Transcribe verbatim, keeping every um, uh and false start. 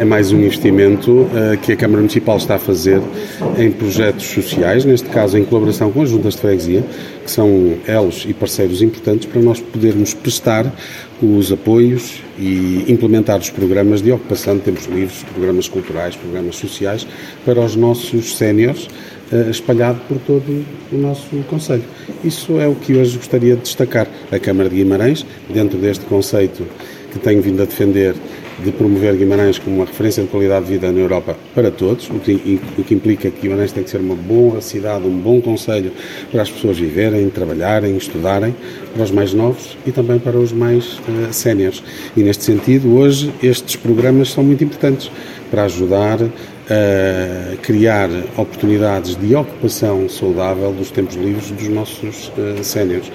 é mais um investimento uh, que a Câmara Municipal está a fazer em projetos sociais, neste caso em colaboração com as juntas de freguesia, que são elos e parceiros importantes para nós podermos prestar os apoios e implementar os programas de ocupação de tempos livres, programas culturais, programas sociais para os nossos séniores, uh, espalhado por todo o nosso concelho. Isso é o que hoje gostaria de destacar. A Câmara de Guimarães, dentro deste conceito que tenho vindo a defender, de promover Guimarães como uma referência de qualidade de vida na Europa para todos, o que, o que implica que Guimarães tem que ser uma boa cidade, um bom concelho para as pessoas viverem, trabalharem, estudarem, para os mais novos e também para os mais uh, séniores. E neste sentido, hoje, estes programas são muito importantes para ajudar a criar oportunidades de ocupação saudável dos tempos livres dos nossos uh, séniores.